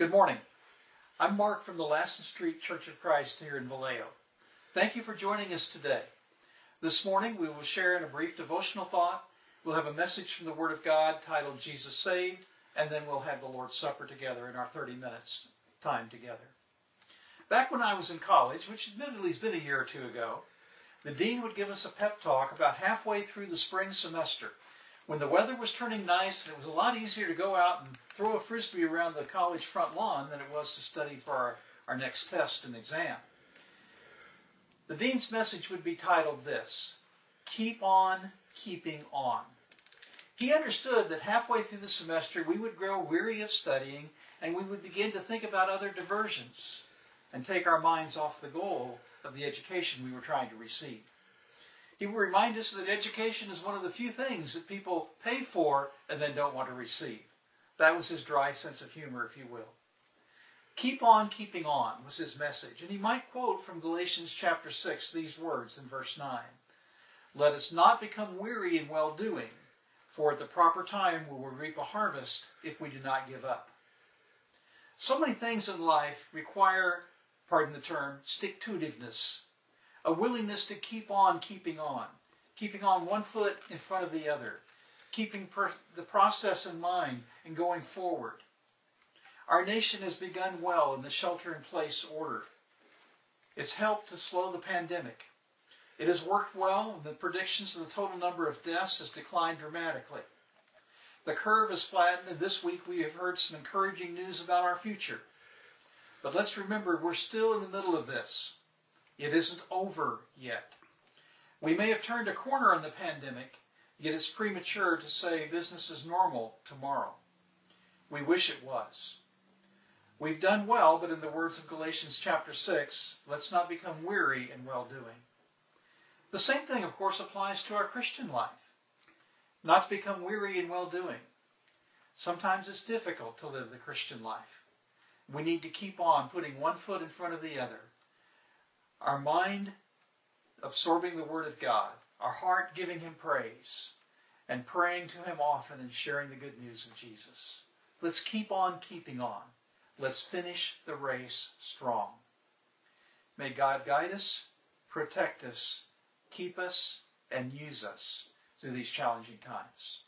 Good morning. I'm Mark from the Lassen Street Church of Christ here in Vallejo. Thank you for joining us today. This morning we will share in a brief devotional thought. We'll have a message from the Word of God titled Jesus Saved, and then we'll have the Lord's Supper together in our 30 minutes time together. Back when I was in college, which admittedly has been a year or two ago, the dean would give us a pep talk about halfway through the spring semester, when the weather was turning nice and it was a lot easier to go out and throw a frisbee around the college front lawn than it was to study for our next test and exam. The dean's message would be titled this: Keep on keeping on. He understood that halfway through the semester we would grow weary of studying and we would begin to think about other diversions and take our minds off the goal of the education we were trying to receive. He would remind us that education is one of the few things that people pay for and then don't want to receive. That was his dry sense of humor, if you will. Keep on keeping on was his message. And he might quote from Galatians chapter 6 these words in verse 9. Let us not become weary in well-doing, for at the proper time we will reap a harvest if we do not give up. So many things in life require, pardon the term, stick-to-itiveness. A willingness to keep on keeping on one foot in front of the other, keeping the process in mind and going forward. Our nation has begun well in the shelter-in-place order. It's helped to slow the pandemic. It has worked well, and the predictions of the total number of deaths has declined dramatically. The curve has flattened, and this week we have heard some encouraging news about our future. But let's remember, we're still in the middle of this. It isn't over yet. We may have turned a corner on the pandemic, yet it's premature to say business is normal tomorrow. We wish it was. We've done well, but in the words of Galatians chapter 6, let's not become weary in well-doing. The same thing, of course, applies to our Christian life. Not to become weary in well-doing. Sometimes it's difficult to live the Christian life. We need to keep on putting one foot in front of the other. Our mind absorbing the Word of God, our heart giving Him praise, and praying to Him often and sharing the good news of Jesus. Let's keep on keeping on. Let's finish the race strong. May God guide us, protect us, keep us, and use us through these challenging times.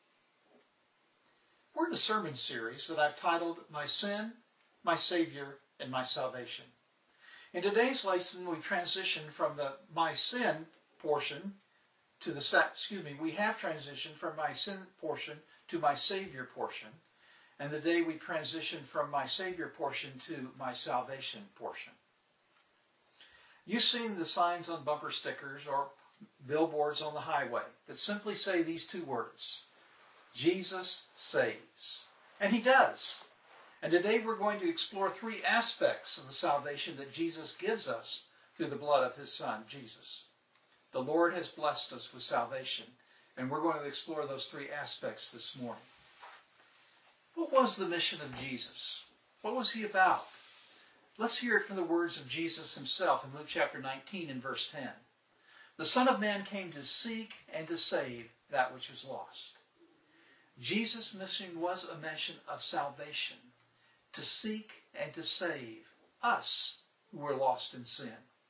We're in a sermon series that I've titled My Sin, My Savior, and My Salvation. In today's lesson, we transition from the My Sin portion to we have transitioned from My Sin portion to My Savior portion. And today we transition from My Savior portion to My Salvation portion. You've seen the signs on bumper stickers or billboards on the highway that simply say these two words: Jesus saves. And He does. And today we're going to explore three aspects of the salvation that Jesus gives us through the blood of His Son, Jesus. The Lord has blessed us with salvation, and we're going to explore those three aspects this morning. What was the mission of Jesus? What was He about? Let's hear it from the words of Jesus Himself in Luke chapter 19 and verse 10. The Son of Man came to seek and to save that which was lost. Jesus' mission was a mission of salvation, to seek and to save us who were lost in sin.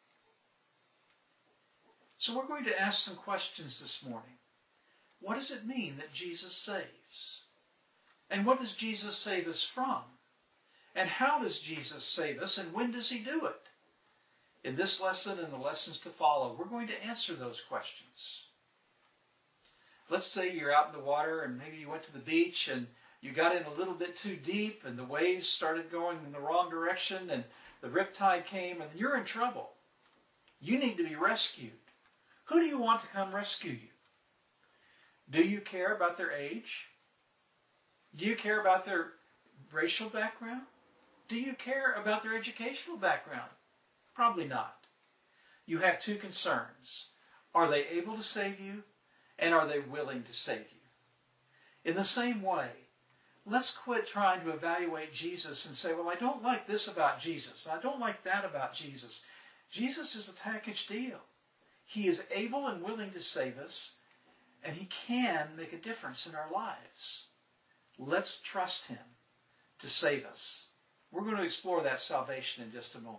So we're going to ask some questions this morning. What does it mean that Jesus saves? And what does Jesus save us from? And how does Jesus save us, and when does He do it? In this lesson and the lessons to follow, we're going to answer those questions. Let's say you're out in the water and maybe you went to the beach and you got in a little bit too deep and the waves started going in the wrong direction and the riptide came and you're in trouble. You need to be rescued. Who do you want to come rescue you? Do you care about their age? Do you care about their racial background? Do you care about their educational background? Probably not. You have two concerns. Are they able to save you? And are they willing to save you? In the same way, let's quit trying to evaluate Jesus and say, well, I don't like this about Jesus. I don't like that about Jesus. Jesus is a package deal. He is able and willing to save us, and He can make a difference in our lives. Let's trust Him to save us We're going to explore that salvation in just a moment.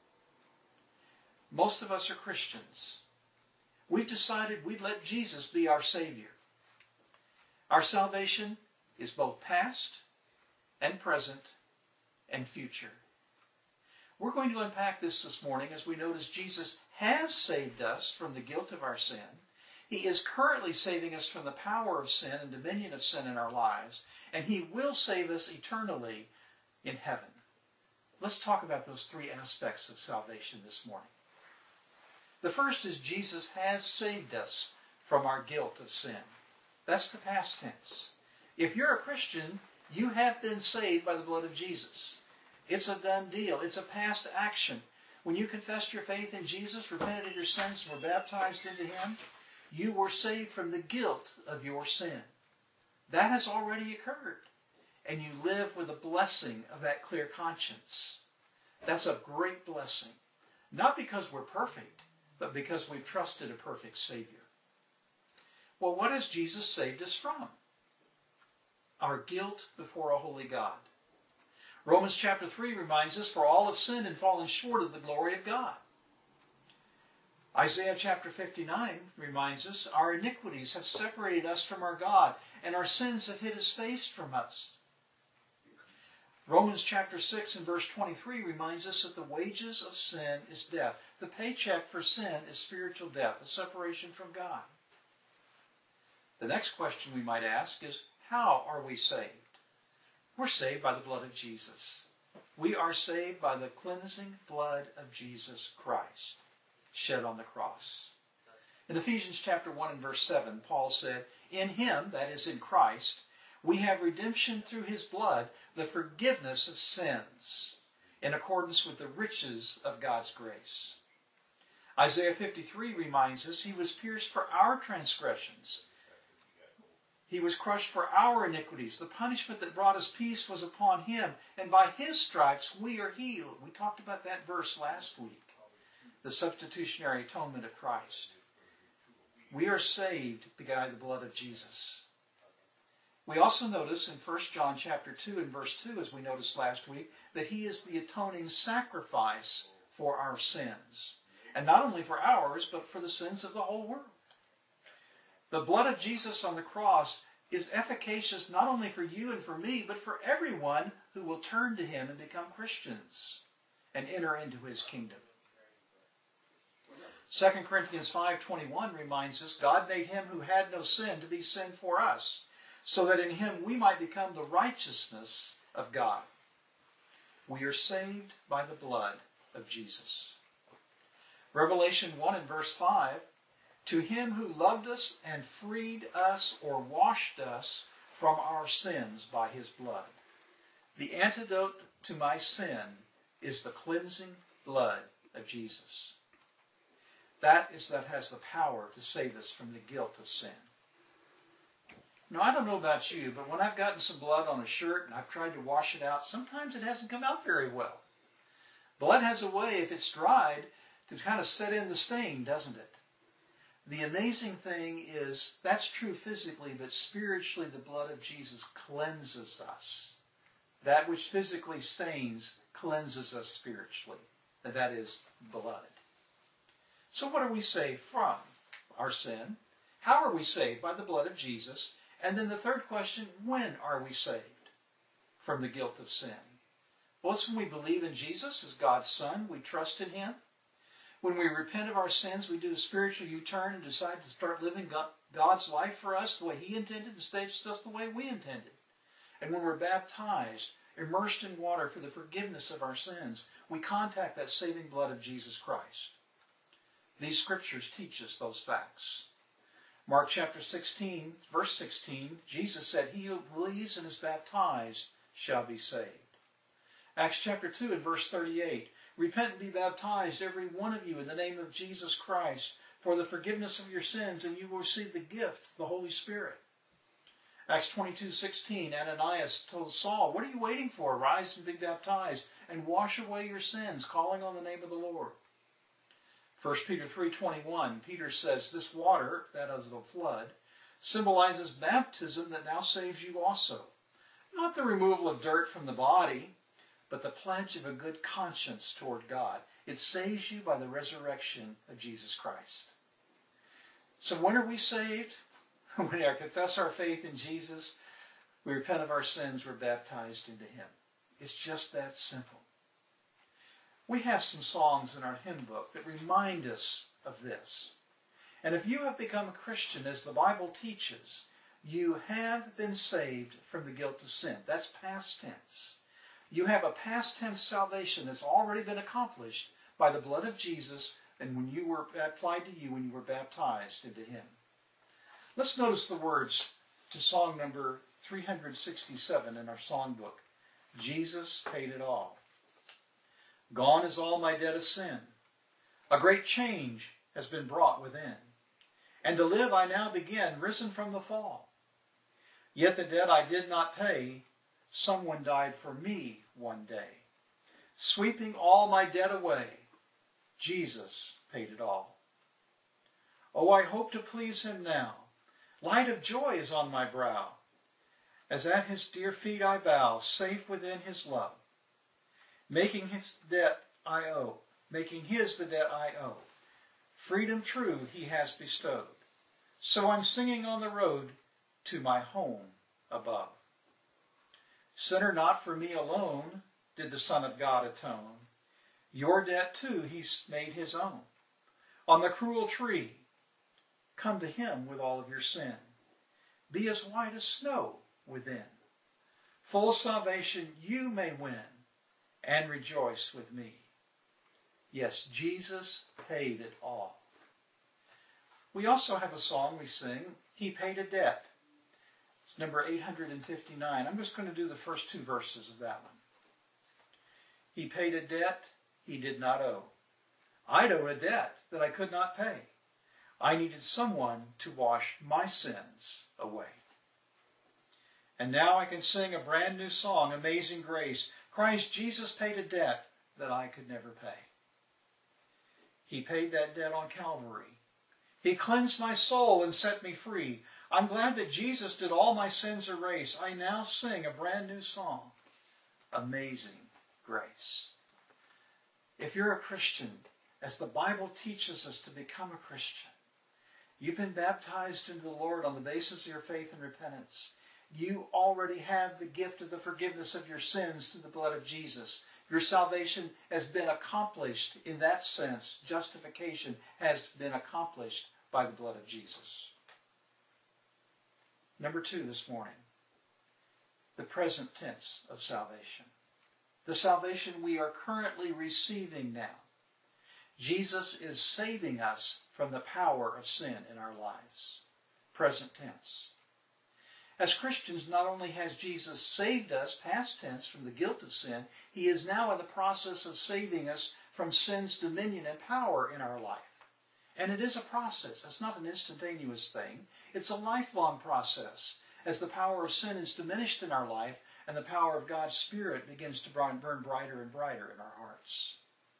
Most of us are Christians. We've decided we'd let Jesus be our Savior. Our salvation is both past and present and future. We're going to unpack this morning as we notice Jesus has saved us from the guilt of our sin. He is currently saving us from the power of sin and dominion of sin in our lives, and He will save us eternally in heaven. Let's talk about those three aspects of salvation this morning. The first is Jesus has saved us from our guilt of sin. That's the past tense. If you're a Christian, you have been saved by the blood of Jesus. It's a done deal. It's a past action. When you confessed your faith in Jesus, repented of your sins, and were baptized into Him, you were saved from the guilt of your sin. That has already occurred. And you live with the blessing of that clear conscience. That's a great blessing. Not because we're perfect, but because we've trusted a perfect Savior. Well, what has Jesus saved us from? Our guilt before a holy God. Romans chapter 3 reminds us, for all have sinned and fallen short of the glory of God. Isaiah chapter 59 reminds us, our iniquities have separated us from our God, and our sins have hid His face from us. Romans chapter 6 and verse 23 reminds us that the wages of sin is death. The paycheck for sin is spiritual death, a separation from God. The next question we might ask is, how are we saved? We're saved by the blood of Jesus. We are saved by the cleansing blood of Jesus Christ, shed on the cross. In Ephesians chapter 1 and verse 7, Paul said, in Him, that is in Christ, we have redemption through His blood, the forgiveness of sins, in accordance with the riches of God's grace. Isaiah 53 reminds us, He was pierced for our transgressions. He was crushed for our iniquities. The punishment that brought us peace was upon Him, and by His stripes we are healed. We talked about that verse last week. The substitutionary atonement of Christ. We are saved by the blood of Jesus. We also notice in 1 John chapter 2 and verse 2, as we noticed last week, that He is the atoning sacrifice for our sins. And not only for ours, but for the sins of the whole world. The blood of Jesus on the cross is efficacious not only for you and for me, but for everyone who will turn to Him and become Christians and enter into His kingdom. 2 Corinthians 5:21 reminds us, God made Him who had no sin to be sin for us, so that in Him we might become the righteousness of God. We are saved by the blood of Jesus. Revelation 1 and verse 5, to Him who loved us and freed us or washed us from our sins by His blood. The antidote to my sin is the cleansing blood of Jesus. That has the power to save us from the guilt of sin. Now, I don't know about you, but when I've gotten some blood on a shirt and I've tried to wash it out, sometimes it hasn't come out very well. Blood has a way, if it's dried, to kind of set in the stain, doesn't it? The amazing thing is, that's true physically, but spiritually the blood of Jesus cleanses us. That which physically stains cleanses us spiritually. And that is blood. So what are we saved from? Our sin. How are we saved? By the blood of Jesus. And then the third question, when are we saved from the guilt of sin? Well, it's when we believe in Jesus as God's Son. We trust in Him. When we repent of our sins, we do a spiritual U-turn and decide to start living God's life for us the way He intended instead of just the way we intended. And when we're baptized, immersed in water for the forgiveness of our sins, we contact that saving blood of Jesus Christ. These scriptures teach us those facts. Mark chapter 16, verse 16, Jesus said, he who believes and is baptized shall be saved. Acts chapter 2 and verse 38, repent and be baptized, every one of you, in the name of Jesus Christ, for the forgiveness of your sins, and you will receive the gift, the Holy Spirit. Acts 22:16, Ananias told Saul, what are you waiting for? Rise and be baptized, and wash away your sins, calling on the name of the Lord. 1 Peter 3:21, Peter says, this water, that is the flood, symbolizes baptism that now saves you also. Not the removal of dirt from the body, but the pledge of a good conscience toward God. It saves you by the resurrection of Jesus Christ. So when are we saved? When we confess our faith in Jesus, we repent of our sins, we're baptized into Him. It's just that simple. We have some songs in our hymn book that remind us of this. And if you have become a Christian, as the Bible teaches, you have been saved from the guilt of sin. That's past tense. You have a past tense salvation that's already been accomplished by the blood of Jesus and when you were applied to you when you were baptized into Him. Let's notice the words to song number 367 in our songbook. Jesus paid it all. Gone is all my debt of sin. A great change has been brought within. And to live I now begin, risen from the fall. Yet the debt I did not pay, someone died for me one day. Sweeping all my debt away, Jesus paid it all. Oh, I hope to please Him now. Light of joy is on my brow. As at His dear feet I bow, safe within His love. Making His the debt I owe. Freedom true He has bestowed. So I'm singing on the road to my home above. Sinner, not for me alone did the Son of God atone. Your debt too He's made His own. On the cruel tree, come to Him with all of your sin. Be as white as snow within. Full salvation you may win and rejoice with me. Yes, Jesus paid it all. We also have a song we sing, He Paid a Debt. It's number 859. I'm just going to do the first two verses of that one. He paid a debt He did not owe. I'd owe a debt that I could not pay. I needed someone to wash my sins away. And now I can sing a brand new song, Amazing Grace. Christ Jesus paid a debt that I could never pay. He paid that debt on Calvary. He cleansed my soul and set me free. I'm glad that Jesus did all my sins erase. I now sing a brand new song, Amazing Grace. If you're a Christian, as the Bible teaches us to become a Christian, you've been baptized into the Lord on the basis of your faith and repentance. You already have the gift of the forgiveness of your sins through the blood of Jesus. Your salvation has been accomplished in that sense. Justification has been accomplished by the blood of Jesus. Number 2 this morning, the present tense of salvation. The salvation we are currently receiving now. Jesus is saving us from the power of sin in our lives. Present tense. As Christians, not only has Jesus saved us, past tense, from the guilt of sin, He is now in the process of saving us from sin's dominion and power in our life. And it is a process. It's not an instantaneous thing. It's a lifelong process. As the power of sin is diminished in our life, and the power of God's Spirit begins to burn brighter and brighter in our hearts.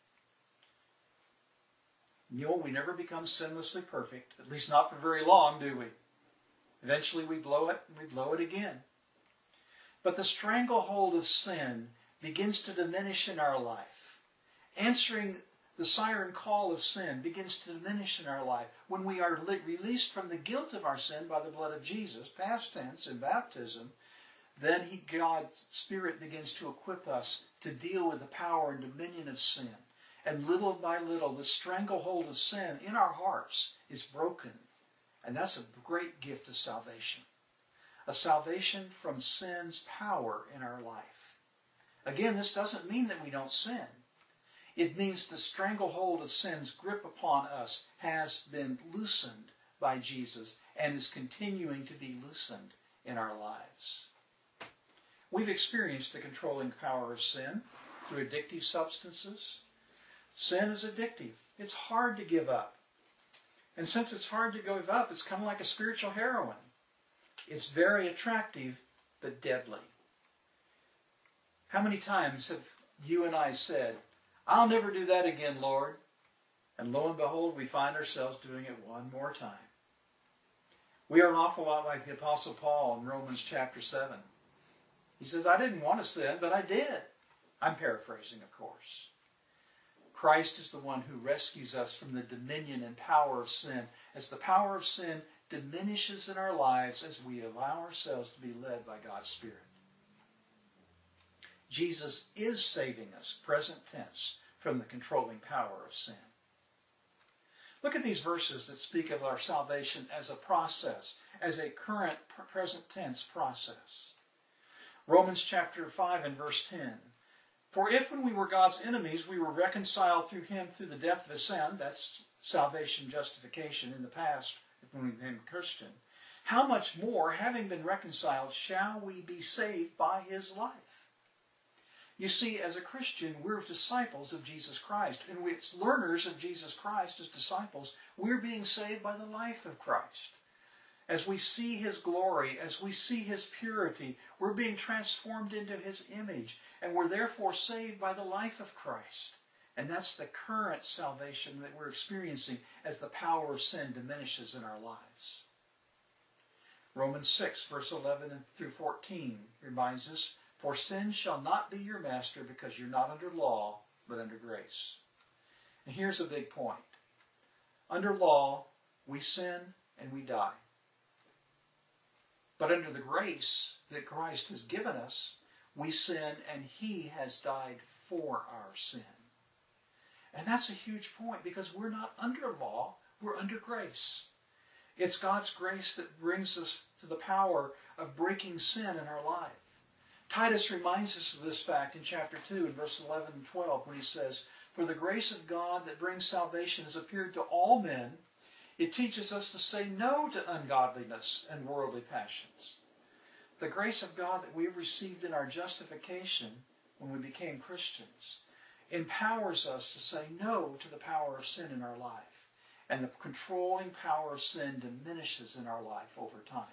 You know, we never become sinlessly perfect, at least not for very long, do we? Eventually we blow it, and we blow it again. But the stranglehold of sin begins to diminish in our life. Answering the siren call of sin begins to diminish in our life when we are released from the guilt of our sin by the blood of Jesus, past tense, in baptism. Then God's Spirit begins to equip us to deal with the power and dominion of sin. And little by little, the stranglehold of sin in our hearts is broken. And that's a great gift of salvation. A salvation from sin's power in our life. Again, this doesn't mean that we don't sin. It means the stranglehold of sin's grip upon us has been loosened by Jesus and is continuing to be loosened in our lives. We've experienced the controlling power of sin through addictive substances. Sin is addictive. It's hard to give up. And since it's hard to give up, it's kind of like a spiritual heroin. It's very attractive, but deadly. How many times have you and I said, I'll never do that again, Lord? And lo and behold, we find ourselves doing it one more time. We are an awful lot like the Apostle Paul in Romans chapter 7. He says, I didn't want to sin, but I did. I'm paraphrasing, of course. Christ is the one who rescues us from the dominion and power of sin, as the power of sin diminishes in our lives as we allow ourselves to be led by God's Spirit. Jesus is saving us, present tense, from the controlling power of sin. Look at these verses that speak of our salvation as a process, as a current present tense process. Romans chapter 5 and verse 10. For if when we were God's enemies, we were reconciled through him through the death of his Son, that's salvation, justification in the past when we became Christian, how much more, having been reconciled, shall we be saved by his life? You see, as a Christian, we're disciples of Jesus Christ, and we're learners of Jesus Christ as disciples. We're being saved by the life of Christ. As we see his glory, as we see his purity, we're being transformed into his image, and we're therefore saved by the life of Christ. And that's the current salvation that we're experiencing as the power of sin diminishes in our lives. Romans 6, verse 11 through 14 reminds us, for sin shall not be your master, because you're not under law, but under grace. And here's a big point. Under law, we sin and we die. But under the grace that Christ has given us, we sin and he has died for our sin. And that's a huge point, because we're not under law, we're under grace. It's God's grace that brings us to the power of breaking sin in our life. Titus reminds us of this fact in chapter 2 in verse 11 and 12 when he says, for the grace of God that brings salvation has appeared to all men. It teaches us to say no to ungodliness and worldly passions. The grace of God that we have received in our justification when we became Christians empowers us to say no to the power of sin in our life. And the controlling power of sin diminishes in our life over time.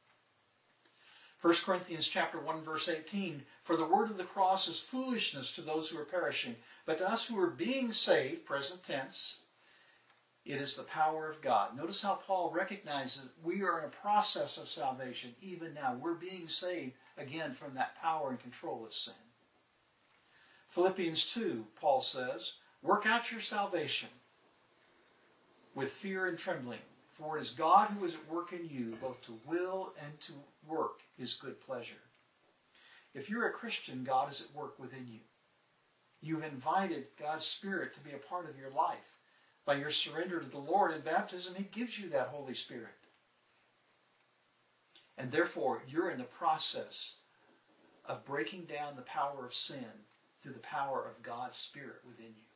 1 Corinthians chapter 1, verse 18, for the word of the cross is foolishness to those who are perishing, but to us who are being saved, present tense, it is the power of God. Notice how Paul recognizes we are in a process of salvation. Even now, we're being saved again from that power and control of sin. Philippians 2, Paul says, work out your salvation with fear and trembling, for it is God who is at work in you, both to will and to work his good pleasure. If you're a Christian, God is at work within you. You've invited God's Spirit to be a part of your life. By your surrender to the Lord in baptism, he gives you that Holy Spirit. And therefore, you're in the process of breaking down the power of sin through the power of God's Spirit within you.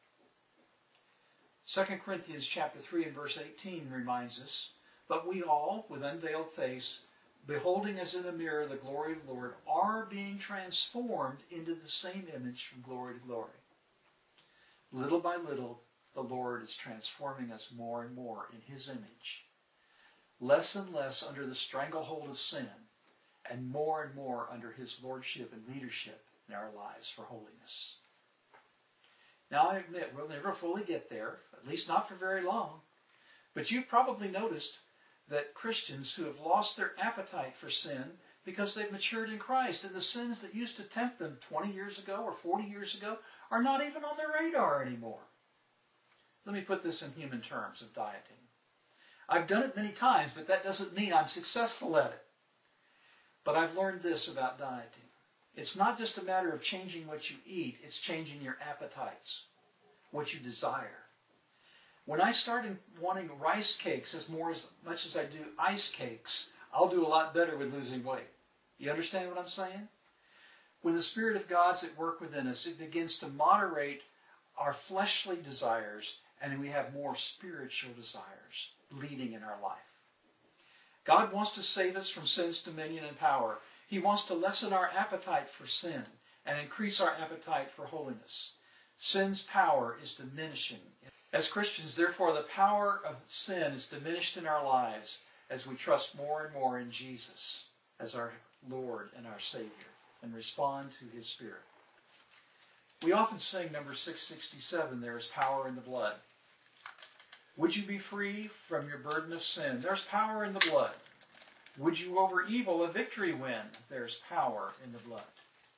2 Corinthians chapter 3 and verse 18 reminds us, but we all, with unveiled face, beholding as in a mirror the glory of the Lord, are being transformed into the same image from glory to glory. Little by little, the Lord is transforming us more and more in his image. Less and less under the stranglehold of sin, and more under his lordship and leadership in our lives for holiness. Now, I admit, we'll never fully get there, at least not for very long. But you've probably noticed that Christians who have lost their appetite for sin because they've matured in Christ, and the sins that used to tempt them 20 years ago or 40 years ago are not even on their radar anymore. Let me put this in human terms of dieting. I've done it many times, but that doesn't mean I'm successful at it. But I've learned this about dieting. It's not just a matter of changing what you eat, it's changing your appetites, what you desire. When I started wanting rice cakes as much as I do ice cakes, I'll do a lot better with losing weight. You understand what I'm saying? When the Spirit of God's at work within us, it begins to moderate our fleshly desires, and we have more spiritual desires leading in our life. God wants to save us from sin's dominion and power. He wants to lessen our appetite for sin and increase our appetite for holiness. Sin's power is diminishing. As Christians, therefore, the power of sin is diminished in our lives as we trust more and more in Jesus as our Lord and our Savior and respond to his Spirit. We often sing number 667, there is power in the blood. Would you be free from your burden of sin? There's power in the blood. Would you over evil a victory win? There's power in the blood.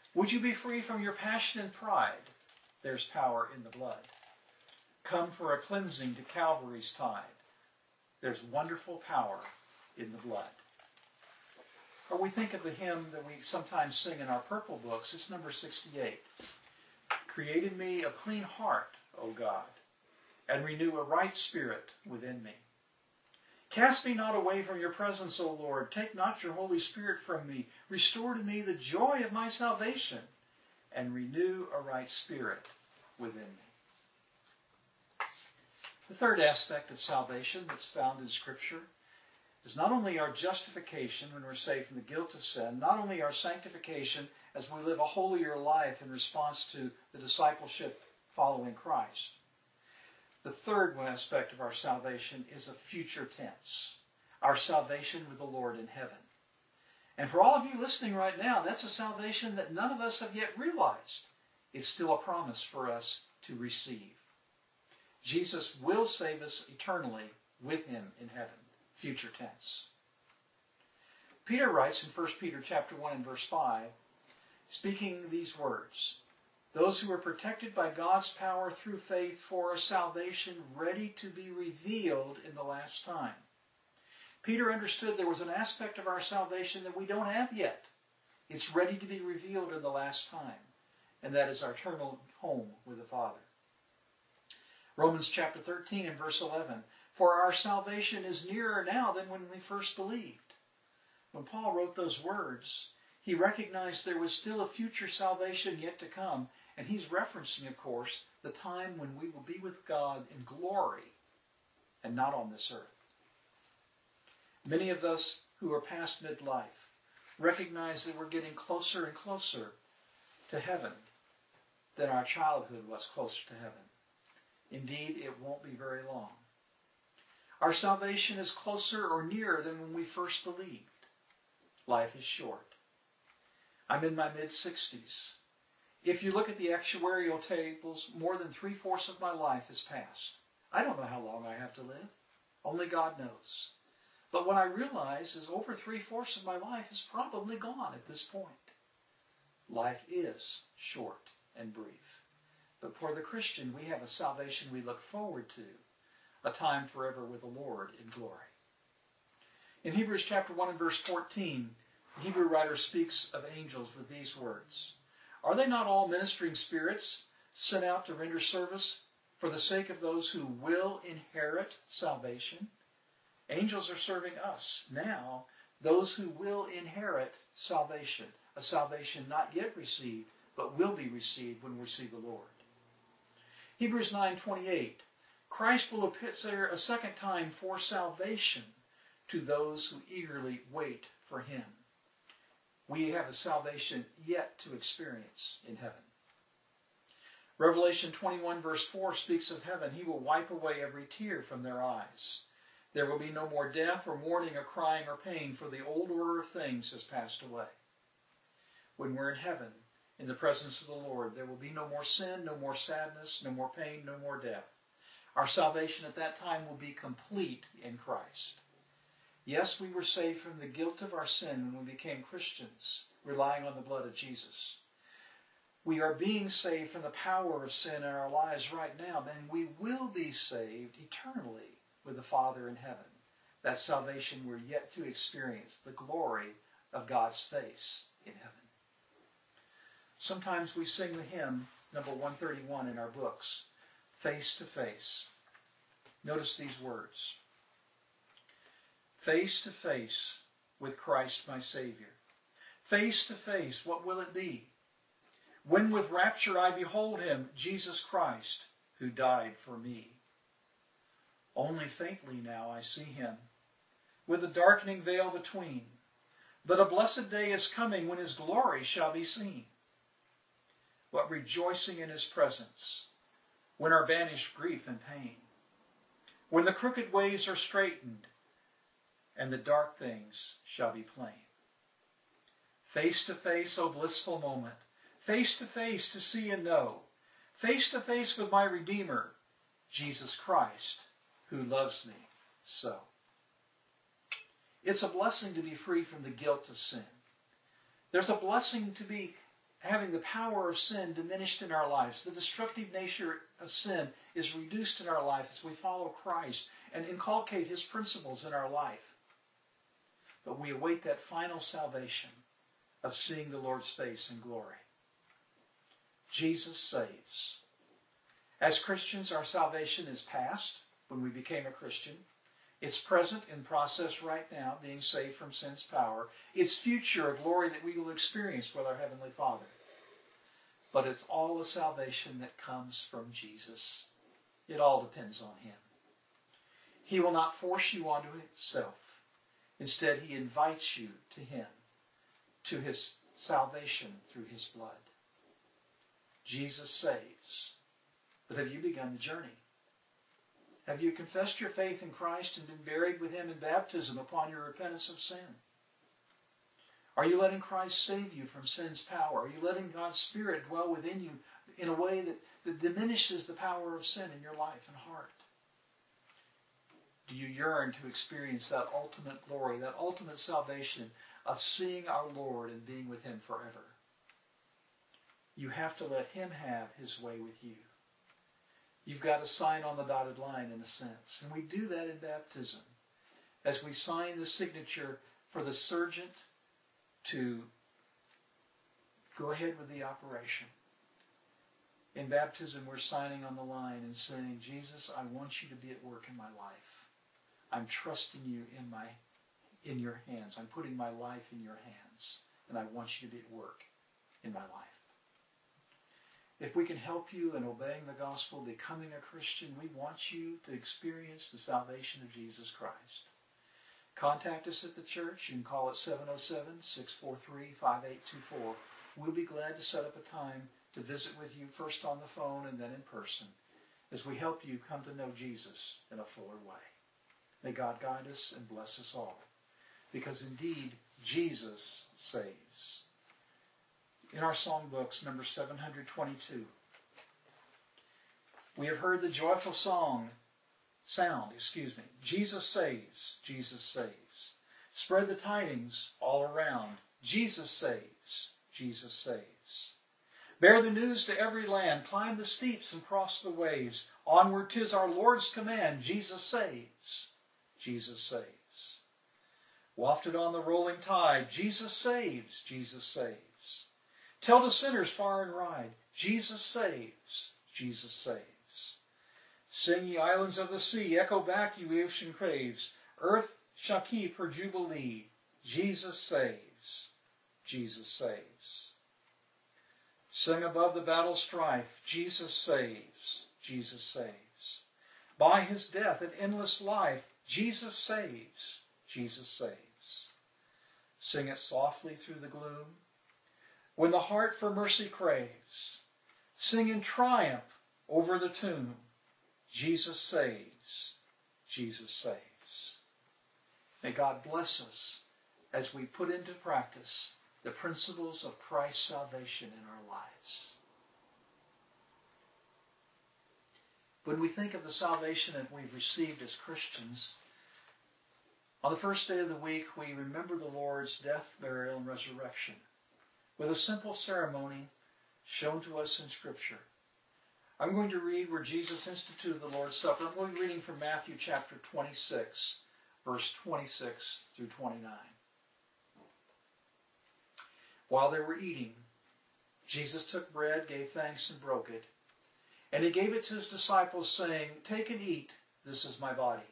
Would you be free from your passion and pride? There's power in the blood. Come for a cleansing to Calvary's tide. There's wonderful power in the blood. Or we think of the hymn that we sometimes sing in our purple books. It's number 68. Create in me a clean heart, O God, and renew a right spirit within me. Cast me not away from your presence, O Lord. Take not your Holy Spirit from me. Restore to me the joy of my salvation, and renew a right spirit within me. The third aspect of salvation that's found in Scripture is not only our justification when we're saved from the guilt of sin, not only our sanctification as we live a holier life in response to the discipleship following Christ. The third aspect of our salvation is a future tense, our salvation with the Lord in heaven. And for all of you listening right now, that's a salvation that none of us have yet realized. It's still a promise for us to receive. Jesus will save us eternally with him in heaven. Future tense. Peter writes in 1 Peter chapter 1 and verse 5, speaking these words, those who are protected by God's power through faith for a salvation ready to be revealed in the last time. Peter understood there was an aspect of our salvation that we don't have yet. It's ready to be revealed in the last time, and that is our eternal home with the Father. Romans chapter 13 and verse 11, for our salvation is nearer now than when we first believed. When Paul wrote those words, he recognized there was still a future salvation yet to come, and he's referencing, of course, the time when we will be with God in glory and not on this earth. Many of us who are past midlife recognize that we're getting closer and closer to heaven than our childhood was closer to heaven. Indeed, it won't be very long. Our salvation is closer or nearer than when we first believed. Life is short. I'm in my mid-60s. If you look at the actuarial tables, more than 3/4 of my life has passed. I don't know how long I have to live. Only God knows. But what I realize is over 3/4 of my life is probably gone at this point. Life is short and brief. But for the Christian, we have a salvation we look forward to, a time forever with the Lord in glory. In Hebrews chapter 1 and verse 14, the Hebrew writer speaks of angels with these words. Are they not all ministering spirits sent out to render service for the sake of those who will inherit salvation? Angels are serving us now, those who will inherit salvation, a salvation not yet received, but will be received when we see the Lord. Hebrews 9:28, Christ will appear a second time for salvation to those who eagerly wait for him. We have a salvation yet to experience in heaven. Revelation 21 verse 4 speaks of heaven. He will wipe away every tear from their eyes. There will be no more death or mourning or crying or pain, for the old order of things has passed away. When we're in heaven, in the presence of the Lord, there will be no more sin, no more sadness, no more pain, no more death. Our salvation at that time will be complete in Christ. Yes, we were saved from the guilt of our sin when we became Christians, relying on the blood of Jesus. We are being saved from the power of sin in our lives right now, and we will be saved eternally with the Father in heaven. That salvation we're yet to experience, the glory of God's face in heaven. Sometimes we sing the hymn, number 131 in our books, Face to Face. Notice these words. Face to face with Christ my Savior. Face to face, what will it be? When with rapture I behold him, Jesus Christ, who died for me. Only faintly now I see him, with a darkening veil between. But a blessed day is coming when his glory shall be seen. What rejoicing in his presence, when are banished grief and pain, when the crooked ways are straightened, and the dark things shall be plain. Face to face, O blissful moment, face to face to see and know, face to face with my Redeemer, Jesus Christ, who loves me so. It's a blessing to be free from the guilt of sin. There's a blessing to be having the power of sin diminished in our lives. The destructive nature of sin is reduced in our life as we follow Christ and inculcate His principles in our life. But we await that final salvation of seeing the Lord's face in glory. Jesus saves. As Christians, our salvation is past when we became a Christian. It's present in process right now, being saved from sin's power. It's future, a glory that we will experience with our Heavenly Father. But it's all a salvation that comes from Jesus. It all depends on Him. He will not force you onto Himself. Instead, He invites you to Him, to His salvation through His blood. Jesus saves. But have you begun the journey? Have you confessed your faith in Christ and been buried with Him in baptism upon your repentance of sin? Are you letting Christ save you from sin's power? Are you letting God's Spirit dwell within you in a way that diminishes the power of sin in your life and heart? Do you yearn to experience that ultimate glory, that ultimate salvation of seeing our Lord and being with Him forever? You have to let Him have His way with you. You've got to sign on the dotted line in a sense. And we do that in baptism as we sign the signature for the surgeon to go ahead with the operation. In baptism, we're signing on the line and saying, Jesus, I want you to be at work in my life. I'm trusting you in your hands. I'm putting my life in your hands, and I want you to be at work in my life. If we can help you in obeying the gospel, becoming a Christian, we want you to experience the salvation of Jesus Christ. Contact us at the church. You can call it 707-643-5824. We'll be glad to set up a time to visit with you, first on the phone and then in person, as we help you come to know Jesus in a fuller way. May God guide us and bless us all, because indeed, Jesus saves. In our songbooks, number 722, we have heard the joyful sound, Jesus saves, Jesus saves. Spread the tidings all around, Jesus saves, Jesus saves. Bear the news to every land, climb the steeps and cross the waves. Onward 'tis our Lord's command, Jesus saves, Jesus saves. Wafted on the rolling tide, Jesus saves, Jesus saves. Tell to sinners far and wide, Jesus saves, Jesus saves. Sing, ye islands of the sea, echo back, ye ocean craves. Earth shall keep her jubilee, Jesus saves, Jesus saves. Sing above the battle strife, Jesus saves, Jesus saves. By His death and endless life, Jesus saves, Jesus saves. Sing it softly through the gloom, when the heart for mercy craves. Sing in triumph over the tomb, Jesus saves, Jesus saves. May God bless us as we put into practice the principles of Christ's salvation in our lives. When we think of the salvation that we've received as Christians, on the first day of the week we remember the Lord's death, burial, and resurrection with a simple ceremony shown to us in Scripture. I'm going to read where Jesus instituted the Lord's Supper. I'm going to be reading from Matthew chapter 26, verse 26 through 29. While they were eating, Jesus took bread, gave thanks, and broke it. And He gave it to His disciples, saying, Take and eat, this is my body.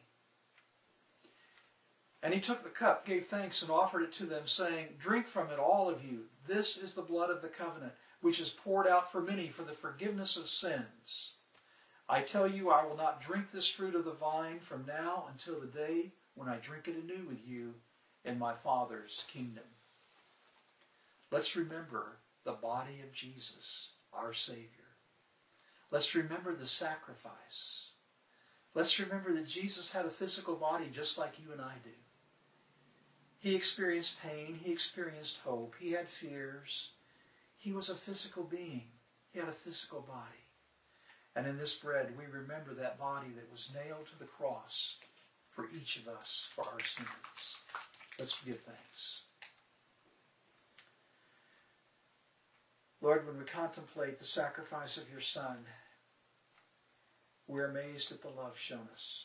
And He took the cup, gave thanks, and offered it to them, saying, Drink from it, all of you. This is the blood of the covenant, which is poured out for many for the forgiveness of sins. I tell you, I will not drink this fruit of the vine from now until the day when I drink it anew with you in my Father's kingdom. Let's remember the body of Jesus, our Savior. Let's remember the sacrifice. Let's remember that Jesus had a physical body just like you and I do. He experienced pain. He experienced hope. He had fears. He was a physical being. He had a physical body. And in this bread, we remember that body that was nailed to the cross for each of us, for our sins. Let's give thanks. Lord, when we contemplate the sacrifice of your Son, we're amazed at the love shown us.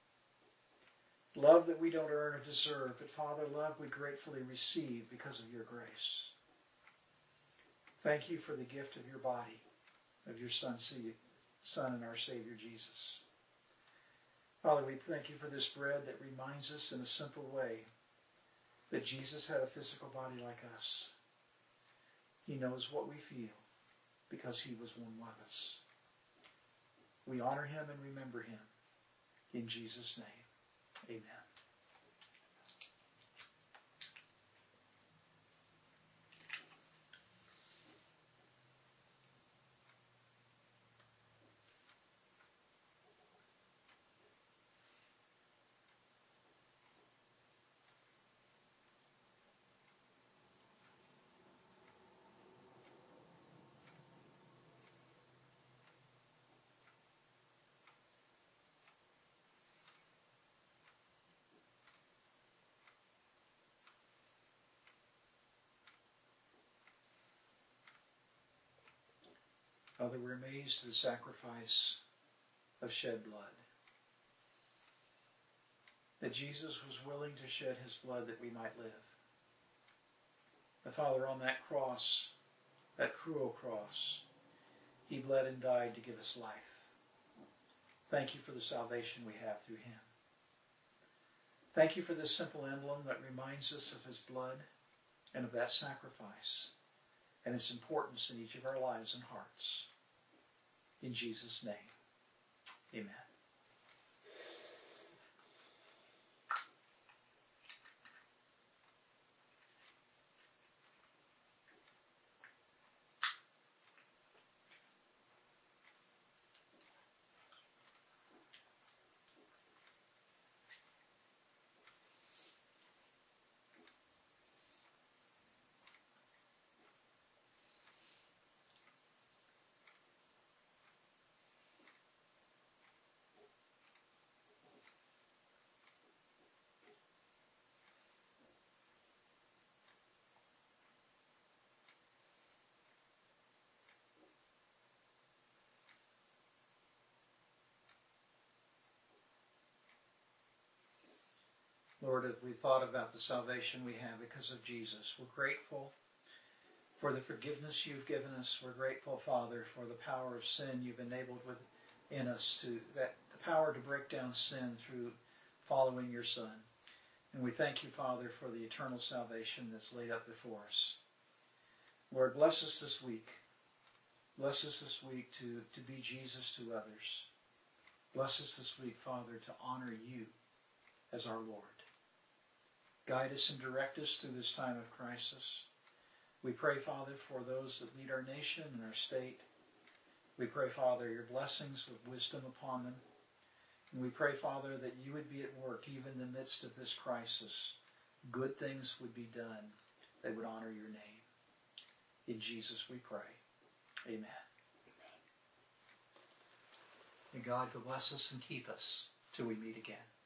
Love that we don't earn or deserve, but Father, love we gratefully receive because of your grace. Thank you for the gift of your body, of your Son and our Savior Jesus. Father, we thank you for this bread that reminds us in a simple way that Jesus had a physical body like us. He knows what we feel because he was one with us. We honor him and remember him. In Jesus' name, amen. Father, we're amazed at the sacrifice of shed blood. That Jesus was willing to shed his blood that we might live. The Father, on that cross, that cruel cross, he bled and died to give us life. Thank you for the salvation we have through him. Thank you for this simple emblem that reminds us of his blood and of that sacrifice and its importance in each of our lives and hearts. In Jesus' name, amen. Lord, as we thought about the salvation we have because of Jesus, we're grateful for the forgiveness you've given us. We're grateful, Father, for the power of sin you've enabled within us, the power to break down sin through following your Son. And we thank you, Father, for the eternal salvation that's laid up before us. Lord, bless us this week. Bless us this week to be Jesus to others. Bless us this week, Father, to honor you as our Lord. Guide us and direct us through this time of crisis. We pray, Father, for those that lead our nation and our state. We pray, Father, your blessings with wisdom upon them. And we pray, Father, that you would be at work even in the midst of this crisis. Good things would be done that would honor your name. In Jesus we pray. Amen. May God bless us and keep us till we meet again.